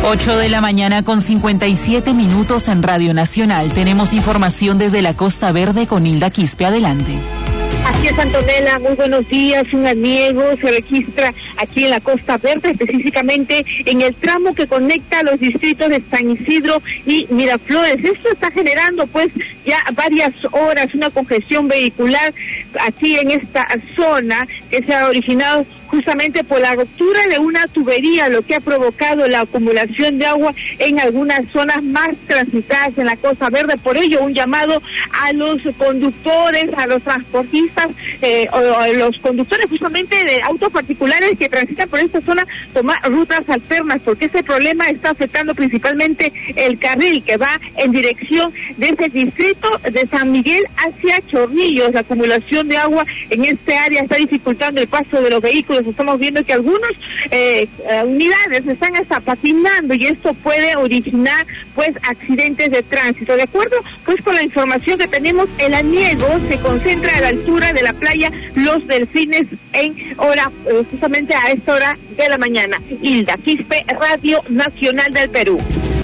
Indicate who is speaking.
Speaker 1: 8:57 a.m. en Radio Nacional. Tenemos información desde la Costa Verde con Hilda Quispe. Adelante.
Speaker 2: Así es, Antonella, muy buenos días. Un aniego se registra aquí en la Costa Verde, específicamente en el tramo que conecta los distritos de San Isidro y Miraflores. Esto está generando pues ya varias horas una congestión vehicular aquí en esta zona que se ha originado justamente por la ruptura de una tubería, lo que ha provocado la acumulación de agua en algunas zonas más transitadas en la Costa Verde. Por ello, un llamado a los conductores, a los transportistas, o a los conductores justamente de autos particulares que transitan por esta zona, tomar rutas alternas, porque este problema está afectando principalmente el carril que va en dirección de ese distrito de San Miguel hacia Chorrillos. La acumulación de agua en este área está dificultando el paso de los vehículos. Estamos viendo que algunas unidades están hasta patinando y esto puede originar pues accidentes de tránsito. De acuerdo pues con la información que tenemos, el aniego se concentra a la altura de la playa Los Delfines en hora, justamente a esta hora de la mañana. Hilda Quispe, Radio Nacional del Perú.